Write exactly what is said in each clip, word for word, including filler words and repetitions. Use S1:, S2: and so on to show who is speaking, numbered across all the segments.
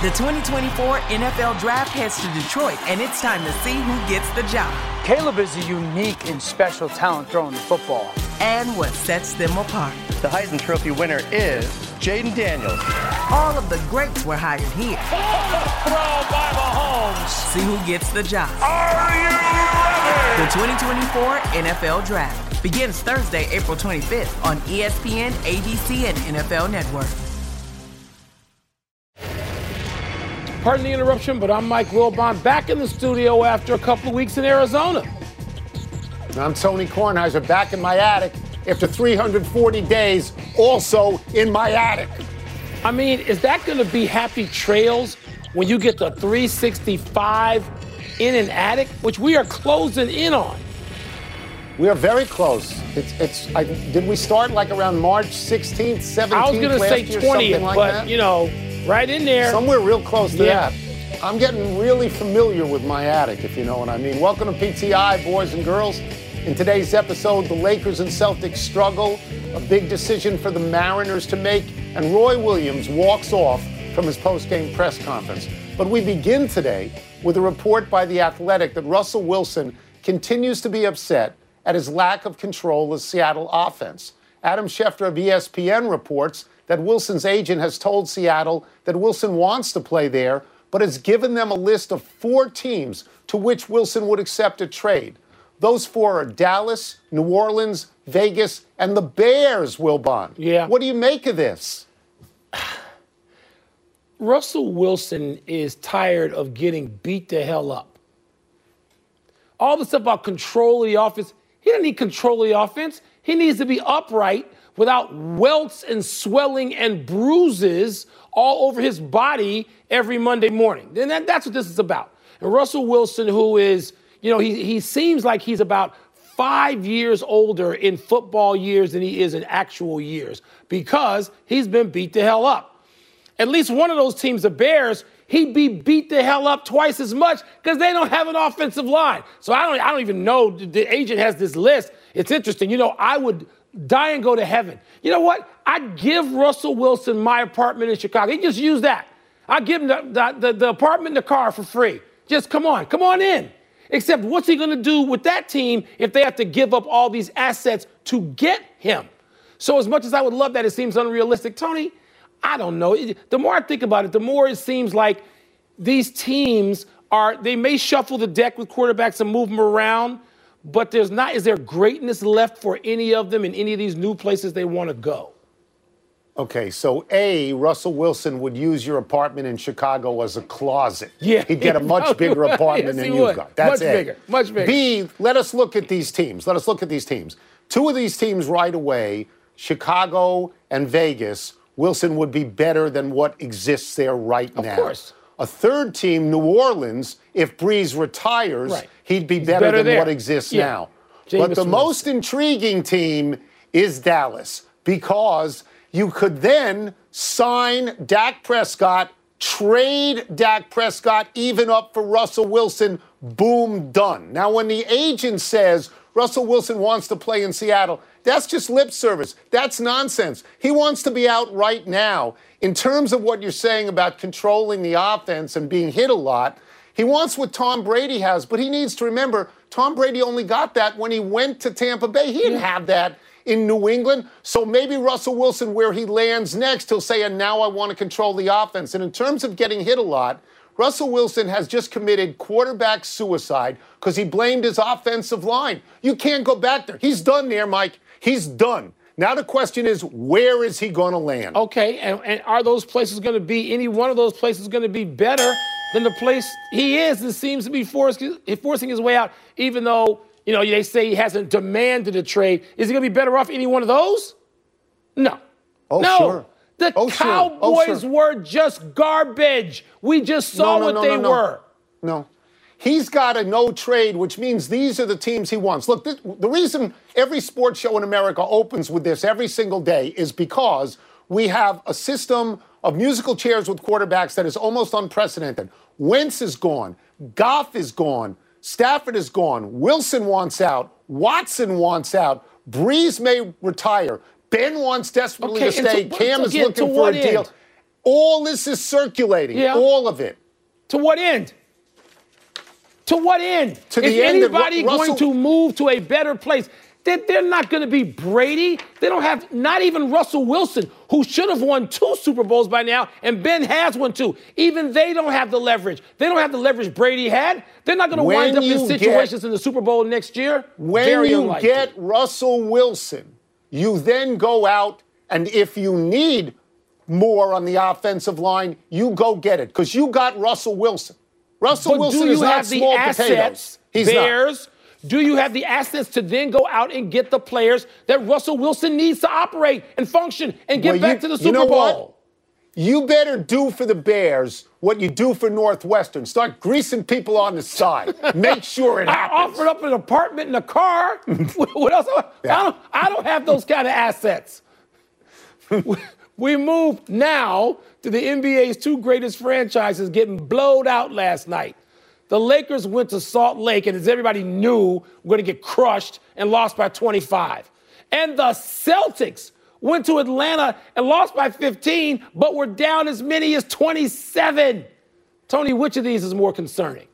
S1: The twenty twenty-four N F L Draft heads to Detroit, and it's time to see who gets the job.
S2: Caleb is a unique and special talent throwing the football.
S1: And what sets them apart.
S3: The Heisman Trophy winner is Jaden Daniels.
S1: All of the greats were hired here.
S4: Throw by Mahomes.
S1: See who gets the job.
S4: Are you ready?
S1: The twenty twenty-four N F L Draft begins Thursday, April twenty-fifth on E S P N, A B C, and N F L Network.
S5: Pardon the interruption, but I'm Mike Wilbon, back in the studio after a couple of weeks in Arizona.
S6: I'm Tony Kornheiser, back in my attic after three hundred forty days, also in my attic.
S5: I mean, is that going to be happy trails when you get the three sixty-five in an attic, which we are closing in on?
S6: We are very close. It's, it's. I, did we start like around March sixteenth, seventeenth?
S5: I was going to say twentieth, like but, that? you know, right in there.
S6: Somewhere real close to
S5: yeah.
S6: that. I'm getting really familiar with my attic, if you know what I mean. Welcome to P T I, boys and girls. In today's episode, the Lakers and Celtics struggle, a big decision for the Mariners to make, and Roy Williams walks off from his post-game press conference. But we begin today with a report by The Athletic that Russell Wilson continues to be upset at his lack of control of Seattle offense. Adam Schefter of E S P N reports that Wilson's agent has told Seattle that Wilson wants to play there, but has given them a list of four teams to which Wilson would accept a trade. Those four are Dallas, New Orleans, Vegas, and the Bears, Wilbon.
S5: Yeah.
S6: What do you make of this?
S5: Russell Wilson is tired of getting beat the hell up. All the stuff about control of the offense, he doesn't need control of the offense. He needs to be upright without welts and swelling and bruises all over his body every Monday morning. And that, that's what this is about. And Russell Wilson, who is, you know, he, he seems like he's about five years older in football years than he is in actual years because he's been beat the hell up. At least one of those teams, the Bears, he'd be beat the hell up twice as much because they don't have an offensive line. So I don't, I don't even know. The agent has this list. It's interesting. You know, I would die and go to heaven. You know what? I'd give Russell Wilson my apartment in Chicago. He just use that. I'd give him the, the, the, the apartment and the car for free. Just come on. Come on in. Except what's he going to do with that team if they have to give up all these assets to get him? So as much as I would love that, it seems unrealistic. Tony, I don't know. The more I think about it, the more it seems like these teams are, they may shuffle the deck with quarterbacks and move them around, but there's not, is there greatness left for any of them in any of these new places they want to go?
S6: Okay, so A, Russell Wilson would use your apartment in Chicago as a closet.
S5: Yeah.
S6: He'd get a much bigger apartment
S5: yes,
S6: than
S5: he
S6: you've
S5: would.
S6: got. That's
S5: much
S6: A.
S5: bigger, much bigger.
S6: B, let us look at these teams. Let us look at these teams. Two of these teams right away, Chicago and Vegas, Wilson would be better than what exists there right now.
S5: Of course.
S6: A third team, New Orleans, if Breeze retires,
S5: right.
S6: he'd be
S5: He's
S6: better,
S5: better
S6: than
S5: there.
S6: what exists
S5: yeah.
S6: now.
S5: Jameis
S6: but the
S5: Winston.
S6: most intriguing team is Dallas because you could then sign Dak Prescott, trade Dak Prescott, even up for Russell Wilson, boom, done. Now, when the agent says Russell Wilson wants to play in Seattle, that's just lip service. That's nonsense. He wants to be out right now. In terms of what you're saying about controlling the offense and being hit a lot, he wants what Tom Brady has, but he needs to remember Tom Brady only got that when he went to Tampa Bay. He didn't have that in New England. So maybe Russell Wilson, where he lands next, he'll say, and now I want to control the offense. And in terms of getting hit a lot, Russell Wilson has just committed quarterback suicide because he blamed his offensive line. You can't go back there. He's done there, Mike. He's done. Now the question is, where is he going to land?
S5: Okay, and, and are those places going to be, any one of those places going to be better than the place he is that seems to be forced, forcing his way out, even though, you know, they say he hasn't demanded a trade. Is he going to be better off any one of those? No.
S6: Oh,
S5: no.
S6: sure.
S5: The
S6: oh, sure.
S5: Cowboys
S6: oh, sure.
S5: were just garbage. We just saw
S6: no, no,
S5: what
S6: no,
S5: they
S6: no, no.
S5: were.
S6: No. He's got a no trade, which means these are the teams he wants. Look, this, the reason every sports show in America opens with this every single day is because we have a system of musical chairs with quarterbacks that is almost unprecedented. Wentz is gone. Goff is gone. Stafford is gone. Wilson wants out. Watson wants out. Breeze may retire. Ben wants desperately
S5: Okay,
S6: to stay.
S5: to,
S6: Cam is
S5: again,
S6: looking
S5: to
S6: for
S5: what
S6: a deal.
S5: end?
S6: all this is circulating,
S5: Yeah.
S6: all of it.
S5: To what end? To what end?
S6: To
S5: Is
S6: the end that Ru-
S5: anybody
S6: Russell-
S5: going to move to a better place? They're, they're not going to be Brady. They don't have, not even Russell Wilson, who should have won two Super Bowls by now, and Ben has won two. Even they don't have the leverage. They don't have the leverage Brady had. They're not going to
S6: When
S5: wind up in
S6: you
S5: situations
S6: get-
S5: in the Super Bowl next year.
S6: When
S5: Very
S6: you
S5: unlikely.
S6: get Russell Wilson, you then go out, and if you need more on the offensive line, you go get it, because you got Russell Wilson. Russell
S5: But
S6: Wilson
S5: do you
S6: is not
S5: have the
S6: small
S5: assets,
S6: potatoes. He's not.
S5: Bears? Do you have the assets to then go out and get the players that Russell Wilson needs to operate and function and get
S6: Well,
S5: back
S6: you-
S5: to the
S6: you
S5: Super
S6: know
S5: Bowl?
S6: what? You better do for the Bears what you do for Northwestern. Start greasing people on the side. Make sure it
S5: I
S6: happens.
S5: offered up an apartment and a car. What else?
S6: Yeah.
S5: I, don't, I don't have those kind of assets. We move now to the N B A's two greatest franchises getting blowed out last night. The Lakers went to Salt Lake, and as everybody knew, were going to get crushed and lost by twenty-five. And the Celtics went to Atlanta and lost by fifteen, but were down as many as twenty-seven. Tony, which of these is more concerning?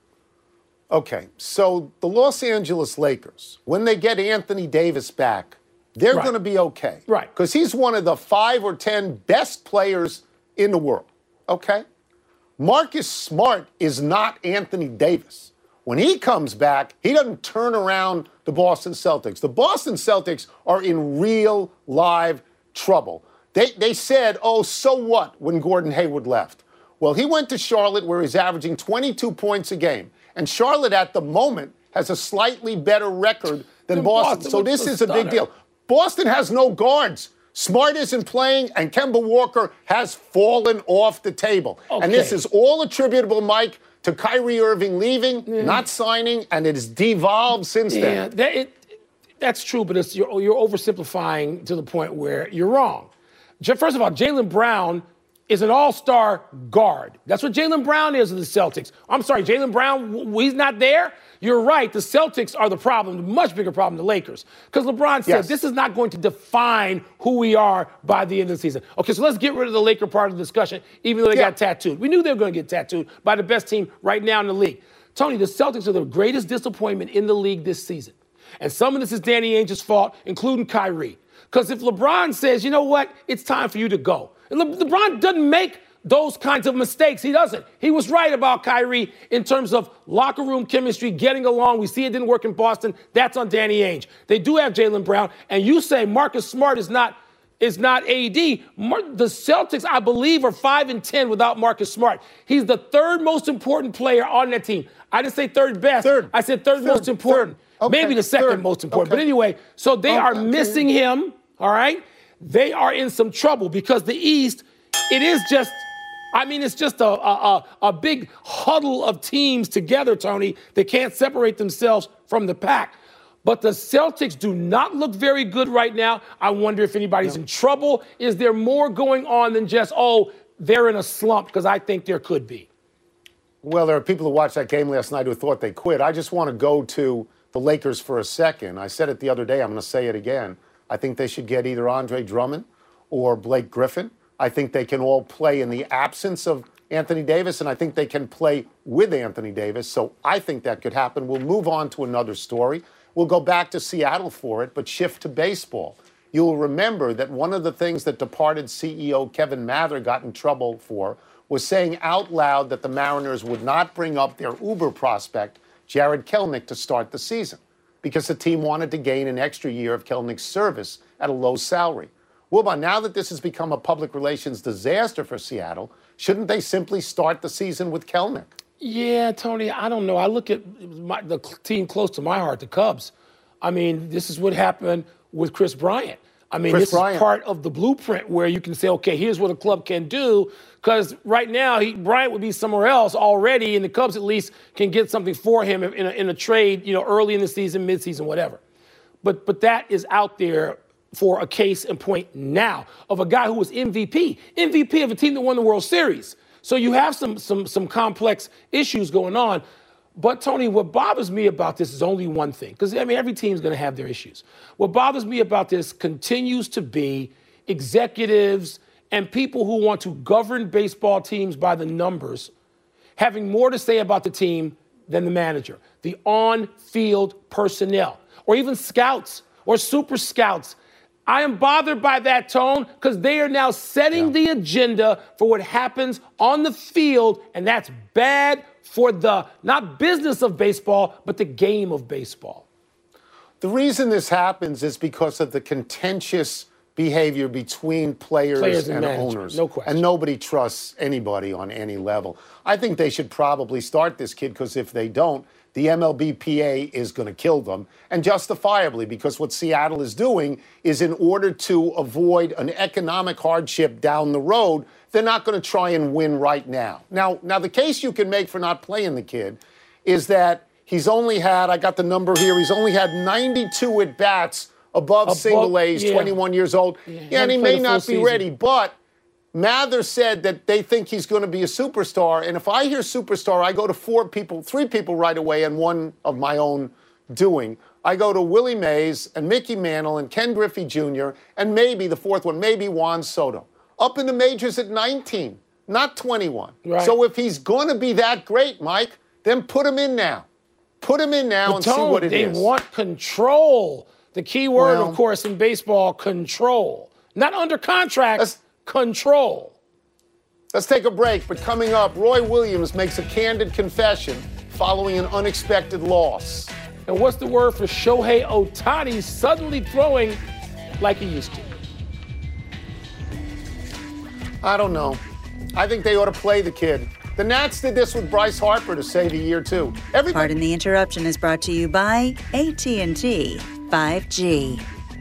S6: Okay, so the Los Angeles Lakers, when they get Anthony Davis back, they're
S5: Right.
S6: going to be okay.
S5: Right.
S6: Because he's one of the five or ten best players in the world. Okay? Marcus Smart is not Anthony Davis. When he comes back, he doesn't turn around the Boston Celtics. The Boston Celtics are in real, live trouble. They, they said, oh, so what, when Gordon Hayward left? Well, he went to Charlotte, where he's averaging twenty-two points a game. And Charlotte, at the moment, has a slightly better record than
S5: Then
S6: Boston.
S5: Boston
S6: So
S5: was
S6: this
S5: a
S6: is a big
S5: stunner.
S6: deal. Boston has no guards. Smart isn't playing, and Kemba Walker has fallen off the table. And this
S5: Okay.
S6: is all attributable, Mike, to Kyrie Irving leaving, not signing, and it has devolved since
S5: Yeah,
S6: then.
S5: that, it, that's true, but it's, you're, you're oversimplifying to the point where you're wrong. J- First of all, Jaylen Brown is an all-star guard. That's what Jaylen Brown is in the Celtics. I'm sorry, Jaylen Brown, w- he's not there. You're right. The Celtics are the problem, the much bigger problem, the Lakers. Because LeBron said
S6: Yes.
S5: this is not going to define who we are by the end of the season. Okay, so let's get rid of the Laker part of the discussion, even though they
S6: Yeah.
S5: got tattooed. We knew they were going to get tattooed by the best team right now in the league. Tony, the Celtics are the greatest disappointment in the league this season. And some of this is Danny Ainge's fault, including Kyrie. Because if LeBron says, you know what, it's time for you to go. And Le- LeBron doesn't make those kinds of mistakes. He doesn't. He was right about Kyrie in terms of locker room chemistry, getting along. We see it didn't work in Boston. That's on Danny Ainge. They do have Jaylen Brown. And you say Marcus Smart is not is not A D. Mar- the Celtics, I believe, are five and ten without Marcus Smart. He's the third most important player on that team. I didn't say third best.
S6: Third.
S5: I said third,
S6: Third.
S5: most important.
S6: Third. Okay.
S5: Maybe the second
S6: Third.
S5: most important.
S6: Okay.
S5: But anyway, so they are
S6: Okay.
S5: missing him, all right? They are in some trouble because the East, it is just, I mean, it's just a, a, a, a big huddle of teams together, Tony. They can't separate themselves from the pack. But the Celtics do not look very good right now. I wonder if anybody's in trouble. Is there more going on than just, oh, they're in a slump? Because I think there could be.
S6: Well, there are people who watched that game last night who thought they quit. I just want to go to the Lakers for a second. I said it the other day. I'm going to say it again. I think they should get either Andre Drummond or Blake Griffin. I think they can all play in the absence of Anthony Davis, and I think they can play with Anthony Davis. So I think that could happen. We'll move on to another story. We'll go back to Seattle for it, but shift to baseball. You'll remember that one of the things that departed C E O Kevin Mather got in trouble for was saying out loud that the Mariners would not bring up their Uber prospect, Jared Kelenic, to start the season because the team wanted to gain an extra year of Kelnic's service at a low salary. Wilbon, now that this has become a public relations disaster for Seattle, shouldn't they simply start the season with Kelenic?
S5: Yeah, Tony, I don't know. I look at my, the team close to my heart, the Cubs. I mean, this is what happened with Chris Bryant. I mean,
S6: Chris
S5: this
S6: Bryant.
S5: is part of the blueprint where you can say, okay, here's what a club can do. Because right now, he, Bryant would be somewhere else already, and the Cubs at least can get something for him in a, in a trade, you know, early in the season, midseason, whatever. But but that is out there for a case in point now of a guy who was M V P, M V P of a team that won the World Series. So you have some some some complex issues going on. But, Tony, what bothers me about this is only one thing. Because, I mean, every team's going to have their issues. What bothers me about this continues to be executives and people who want to govern baseball teams by the numbers having more to say about the team than the manager, the on-field personnel, or even scouts or super scouts. I am bothered by that tone because they are now setting yeah. the agenda for what happens on the field, and that's bad for the, not business of baseball, but the game of baseball.
S6: The reason this happens is because of the contentious behavior between players,
S5: players and,
S6: and owners.
S5: No question.
S6: And nobody trusts anybody on any level. I think they should probably start this kid because if they don't, the M L B P A is going to kill them, and justifiably, because what Seattle is doing is in order to avoid an economic hardship down the road, they're not going to try and win right now. Now, now the case you can make for not playing the kid is that he's only had, I got the number here, he's only had ninety-two at-bats above, above single A's, yeah. twenty-one years old. Yeah, yeah and he may not be season. ready, but Mather said that they think he's going to be a superstar. And if I hear superstar, I go to four people, three people right away, and one of my own doing. I go to Willie Mays and Mickey Mantle and Ken Griffey Junior and maybe the fourth one, maybe Juan Soto. Up in the majors at nineteen, not twenty-one. Right. So if he's going to be that great, Mike, then put him in now. Put him in now
S5: but
S6: and
S5: Tone,
S6: see what it
S5: they
S6: is.
S5: They want control. The key word,
S6: well,
S5: of course, in baseball, control. Not under contract. Control.
S6: Let's take a break, but coming up, Roy Williams makes a candid confession following an unexpected loss.
S5: And what's the word for Shohei Ohtani suddenly throwing like he used to?
S6: I don't know. I think they ought to play the kid. The Nats did this with Bryce Harper to save a year, too. Everybody-
S7: Pardon the interruption is brought to you by A T and T five G.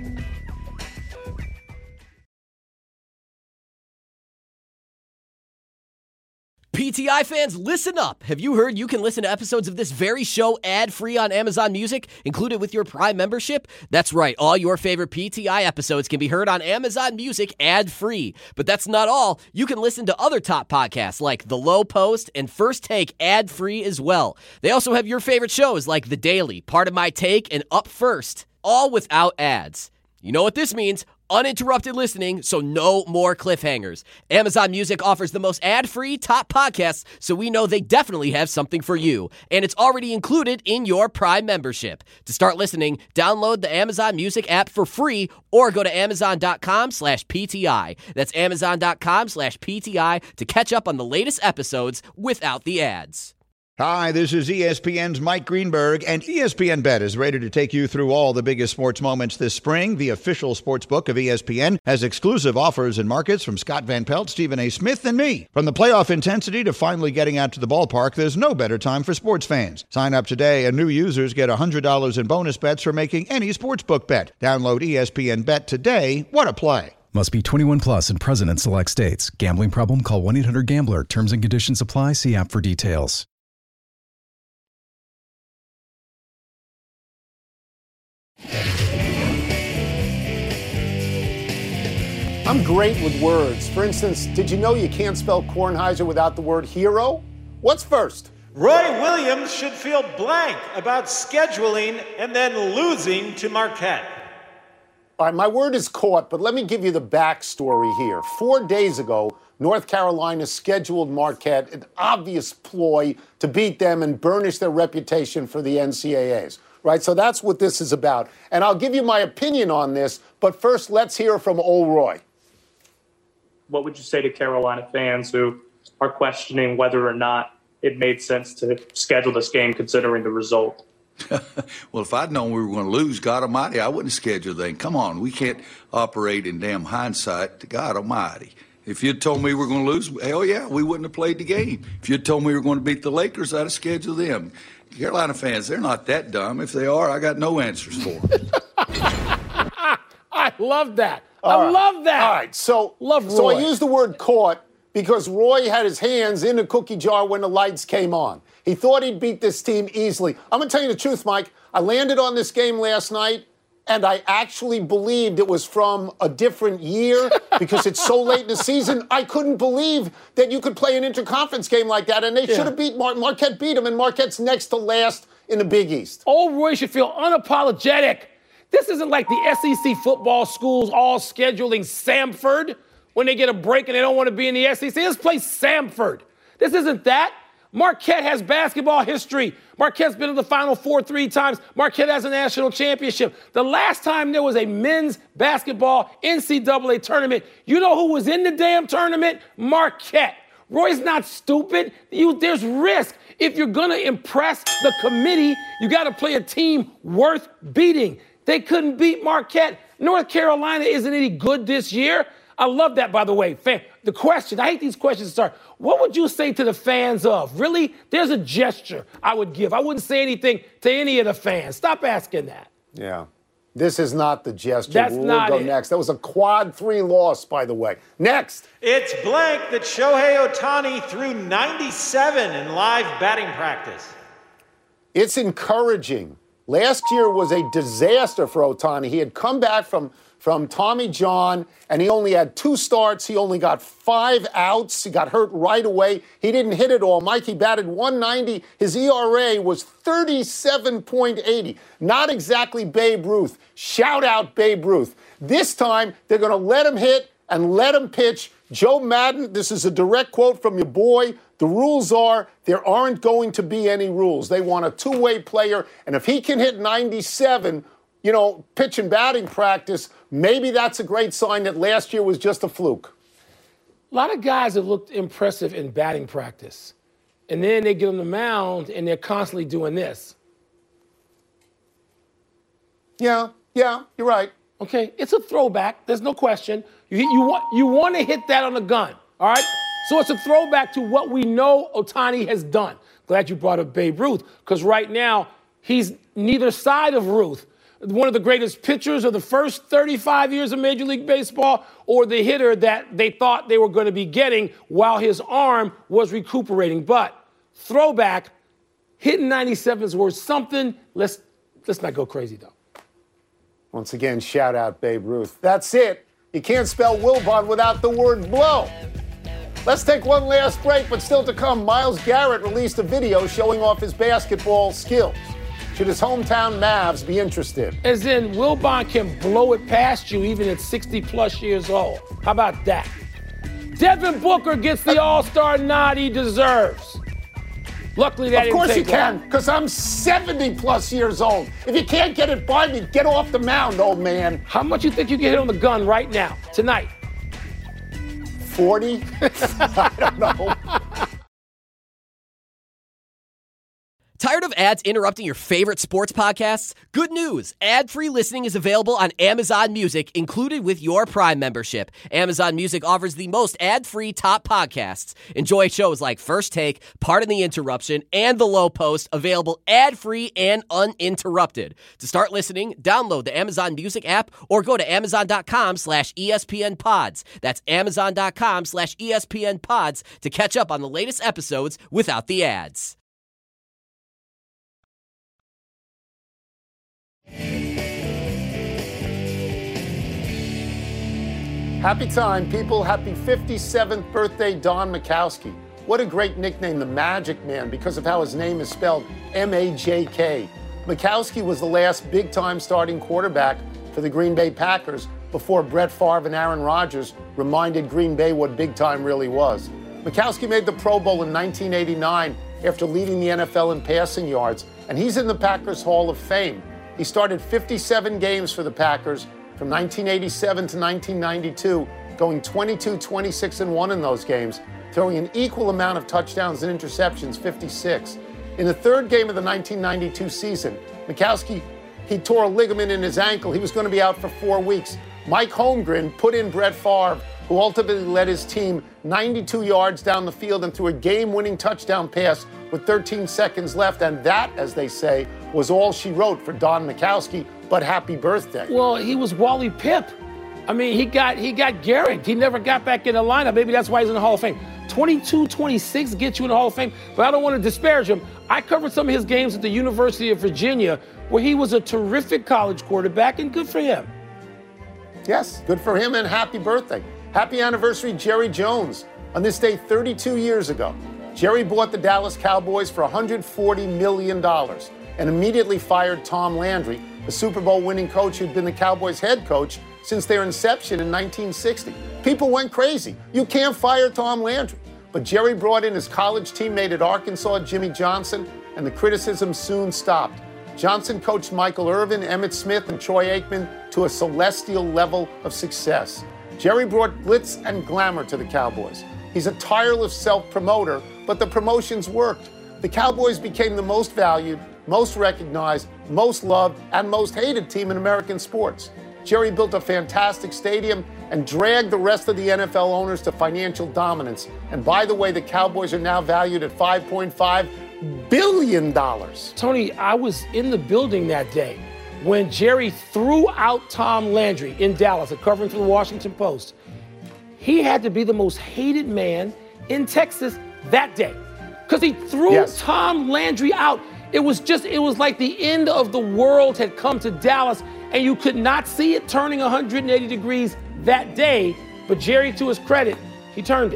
S8: P T I fans, listen up. Have you heard you can listen to episodes of this very show ad-free on Amazon Music, included with your Prime membership? That's right. All your favorite P T I episodes can be heard on Amazon Music ad-free. But that's not all. You can listen to other top podcasts like The Low Post and First Take ad-free as well. They also have your favorite shows like The Daily, Part of My Take, and Up First, all without ads. You know what this means? Uninterrupted listening, so no more cliffhangers. Amazon Music offers the most ad-free top podcasts, so we know they definitely have something for you. And it's already included in your Prime membership. To start listening, download the Amazon Music app for free or go to amazon.com slash PTI. That's amazon.com slash PTI to catch up on the latest episodes without the ads.
S9: Hi, this is E S P N's Mike Greenberg, and E S P N Bet is ready to take you through all the biggest sports moments this spring. The official sports book of E S P N has exclusive offers and markets from Scott Van Pelt, Stephen A. Smith, and me. From the playoff intensity to finally getting out to the ballpark, there's no better time for sports fans. Sign up today, and new users get one hundred dollars in bonus bets for making any sportsbook bet. Download E S P N Bet today. What a play.
S10: Must be twenty-one plus and present in select states. Gambling problem? Call one eight hundred gambler. Terms and conditions apply. See app for details.
S6: I'm great with words. For instance, did you know you can't spell Kornheiser without the word hero? What's first?
S11: Roy Williams should feel blank about scheduling and then losing to Marquette.
S6: All right, my word is caught, but let me give you the backstory here. Four days ago, North Carolina scheduled Marquette, an obvious ploy to beat them and burnish their reputation for the N C double A's. Right, so that's what this is about. And I'll give you my opinion on this, but first let's hear from old Roy.
S12: What would you say to Carolina fans who are questioning whether or not it made sense to schedule this game considering the result?
S13: Well, if I'd known we were going to lose, God almighty, I wouldn't schedule the thing. Come on, we can't operate in damn hindsight to God almighty. If you'd told me we were going to lose, hell yeah, we wouldn't have played the game. If you'd told me we were going to beat the Lakers, I'd have scheduled them. Carolina fans, they're not that dumb. If they are, I got no answers for them.
S5: I love that.
S6: All
S5: I
S6: right.
S5: love that.
S6: All right, so,
S5: love Roy.
S6: So I use the word caught because Roy had his hands in the cookie jar when the lights came on. He thought he'd beat this team easily. I'm going to tell you the truth, Mike. I landed on this game last night, and I actually believed it was from a different year because it's so late in the season. I couldn't believe that you could play an interconference game like that, and they yeah. should have beat Mar- Marquette beat them, and Marquette's next to last in the Big East.
S5: Old Roy should feel unapologetic. This isn't like the S E C football schools all scheduling Samford. when they get a break and they don't want to be in the S E C. Let's play Samford. This isn't that. Marquette has basketball history. Marquette's been to the Final Four three times. Marquette has a national championship. The last time there was a men's basketball N C double A tournament, you know who was in the damn tournament? Marquette. Roy's not stupid. You, there's risk. If you're going to impress the committee, you got to play a team worth beating. They couldn't beat Marquette. North Carolina isn't any good this year. I love that, by the way. Fan, the question, I hate these questions to start. What would you say to the fans of? Really? There's a gesture I would give. I wouldn't say anything to any of the fans. Stop asking that.
S6: Yeah. This is not the gesture.
S5: That's
S6: we'll
S5: not
S6: go
S5: it.
S6: next. That was a quad three loss, by the way. Next.
S11: It's blank that Shohei Ohtani threw ninety-seven in live batting practice.
S6: It's encouraging. Last year was a disaster for Ohtani. He had come back from, from Tommy John, and he only had two starts. He only got five outs. He got hurt right away. He didn't hit it all. Mike, he batted one ninety. His E R A was thirty-seven point eight zero. Not exactly Babe Ruth. Shout out Babe Ruth. This time, they're going to let him hit and let him pitch. Joe Madden, this is a direct quote from your boy. The rules are there aren't going to be any rules. They want a two-way player, and if he can hit ninety-seven, you know, pitch and batting practice, maybe that's a great sign that last year was just a fluke.
S5: A lot of guys have looked impressive in batting practice, and then they get on the mound, and they're constantly doing this.
S6: Yeah, yeah, you're right.
S5: Okay, it's a throwback. There's no question. You, you, want, you want to hit that on the gun, all right? So it's a throwback to what we know Ohtani has done. Glad you brought up Babe Ruth, because right now he's neither side of Ruth. One of the greatest pitchers of the first thirty-five years of Major League Baseball, or the hitter that they thought they were going to be getting while his arm was recuperating. But throwback, hitting ninety-seven is worth something. Let's, let's not go crazy, though.
S6: Once again, shout out Babe Ruth. That's it. You can't spell Wilbon without the word blow. Let's take one last break, but still to come, Myles Garrett released a video showing off his basketball skills. Should his hometown Mavs be interested?
S5: As in, Wilbon can blow it past you even at sixty-plus years old. How about that? Devin Booker gets the All-Star nod he deserves. Luckily, that
S6: Of course
S5: didn't
S6: you
S5: take
S6: can,
S5: long.
S6: because I'm seventy-plus years old. If you can't get it by me, get off the mound, old man.
S5: How much you think you can hit on the gun right now, tonight?
S6: forty? I don't know.
S8: Tired of ads interrupting your favorite sports podcasts? Good news! Ad-free listening is available on Amazon Music, included with your Prime membership. Amazon Music offers the most ad-free top podcasts. Enjoy shows like First Take, Pardon the Interruption, and The Low Post, available ad-free and uninterrupted. To start listening, download the Amazon Music app or go to amazon.com slash ESPN pods. That's amazon.com slash ESPN pods to catch up on the latest episodes without the ads.
S6: Happy time, people. Happy fifty-seventh birthday, Don Majkowski. What a great nickname, the Magic Man, because of how his name is spelled, M A J K. Majkowski was the last big-time starting quarterback for the Green Bay Packers before Brett Favre and Aaron Rodgers reminded Green Bay what big time really was. Majkowski made the Pro Bowl in nineteen eighty-nine after leading the N F L in passing yards, and he's in the Packers Hall of Fame. He started fifty-seven games for the Packers from nineteen eighty-seven to nineteen ninety-two, going twenty-two, twenty-six, and one in those games, throwing an equal amount of touchdowns and interceptions, fifty-six. In the third game of the nineteen ninety-two season, Majkowski, he tore a ligament in his ankle. He was going to be out for four weeks. Mike Holmgren put in Brett Favre, who ultimately led his team ninety-two yards down the field and threw a game-winning touchdown pass with thirteen seconds left. And that, as they say, was all she wrote for Don Majkowski, but happy birthday.
S5: Well, he was Wally Pipp. I mean, he got he got Garrett. He never got back in the lineup. Maybe that's why he's in the Hall of Fame. twenty-two twenty-six gets you in the Hall of Fame, but I don't want to disparage him. I covered some of his games at the University of Virginia, where he was a terrific college quarterback, and good for him.
S6: Yes, good for him, and happy birthday. Happy anniversary, Jerry Jones. On this day thirty-two years ago, Jerry bought the Dallas Cowboys for one hundred forty million dollars. and immediately fired Tom Landry, a Super Bowl winning coach who'd been the Cowboys head coach since their inception in nineteen sixty. People went crazy. You can't fire Tom Landry. But Jerry brought in his college teammate at Arkansas, Jimmy Johnson, and the criticism soon stopped. Johnson coached Michael Irvin, Emmitt Smith, and Troy Aikman to a celestial level of success. Jerry brought glitz and glamour to the Cowboys. He's a tireless self-promoter, but the promotions worked. The Cowboys became the most valued, most recognized, most loved, and most hated team in American sports. Jerry built a fantastic stadium and dragged the rest of the N F L owners to financial dominance. And by the way, the Cowboys are now valued at five point five billion dollars.
S5: Tony, I was in the building that day when Jerry threw out Tom Landry in Dallas, covering for the Washington Post. He had to be the most hated man in Texas that day because he threw yes. Tom Landry out. It was just, it was like the end of the world had come to Dallas, and you could not see it turning one hundred eighty degrees that day. But Jerry, to his credit, he turned it.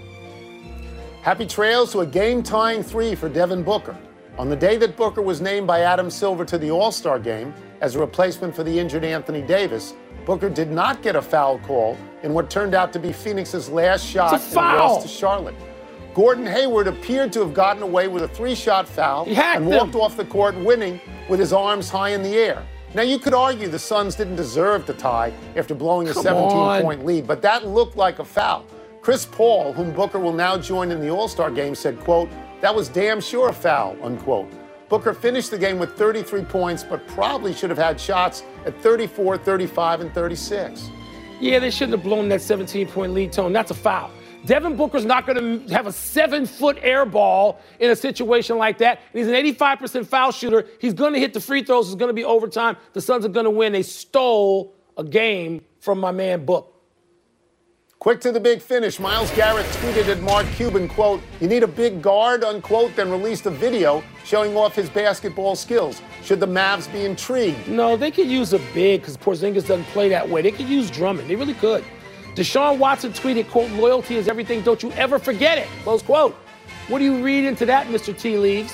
S6: Happy trails to a game-tying three for Devin Booker. On the day that Booker was named by Adam Silver to the All-Star game as a replacement for the injured Anthony Davis, Booker did not get a foul call in what turned out to be Phoenix's last shot in the loss to Charlotte. Gordon Hayward appeared to have gotten away with a three-shot foul and walked off the court winning with his arms high in the air. Now, you could argue the Suns didn't deserve to tie after blowing a seventeen-point lead, but that looked like a foul. Chris Paul, whom Booker will now join in the All-Star game, said, quote, "That was damn sure a foul," unquote. Booker finished the game with thirty-three points, but probably should have had shots at thirty-four, thirty-five, and thirty-six.
S5: Yeah, they shouldn't have blown that seventeen-point lead, Tone. That's a foul. Devin Booker's not going to have a seven-foot air ball in a situation like that. And he's an eighty-five percent foul shooter. He's going to hit the free throws. It's going to be overtime. The Suns are going to win. They stole a game from my man Book.
S6: Quick to the big finish. Myles Garrett tweeted at Mark Cuban, quote, "You need a big guard," unquote, then released a video showing off his basketball skills. Should the Mavs be intrigued?
S5: No, they could use a big because Porzingis doesn't play that way. They could use Drummond. They really could. Deshaun Watson tweeted, quote, "Loyalty is everything. Don't you ever forget it." Close quote. What do you read into that, Mister Tea Leaves?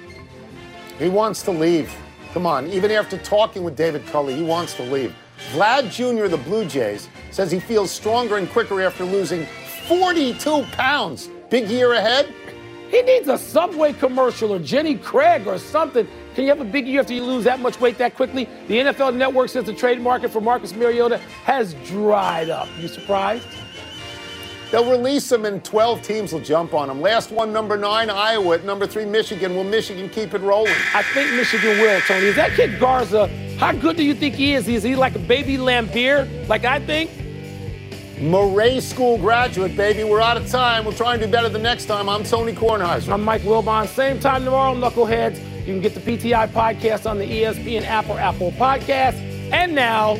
S6: He wants to leave. Come on. Even after talking with David Culley, he wants to leave. Vlad Junior of the Blue Jays says he feels stronger and quicker after losing forty-two pounds. Big year ahead?
S5: He needs a Subway commercial or Jenny Craig or something. Can you have a big year after you lose that much weight that quickly? The N F L Network says the trade market for Marcus Mariota has dried up. You surprised?
S6: They'll release him and twelve teams will jump on him. Last one, number nine, Iowa. At number three, Michigan. Will Michigan keep it rolling?
S5: I think Michigan will, Tony. Is that kid Garza, how good do you think he is? Is he like a baby Lambeer, like I think?
S6: Murray School graduate, baby. We're out of time. We'll try and do better the next time. I'm Tony Kornheiser.
S5: I'm Mike Wilbon. Same time tomorrow, Knuckleheads. You can get the P T I podcast on the E S P N app or Apple Podcasts. And now,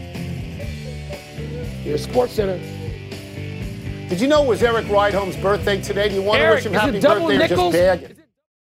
S5: here's SportsCenter.
S6: Did you know it was Eric Rideholm's birthday today? Do you want
S5: Eric,
S6: to wish him happy
S5: is it double
S6: birthday
S5: nickels?
S6: or just bag it?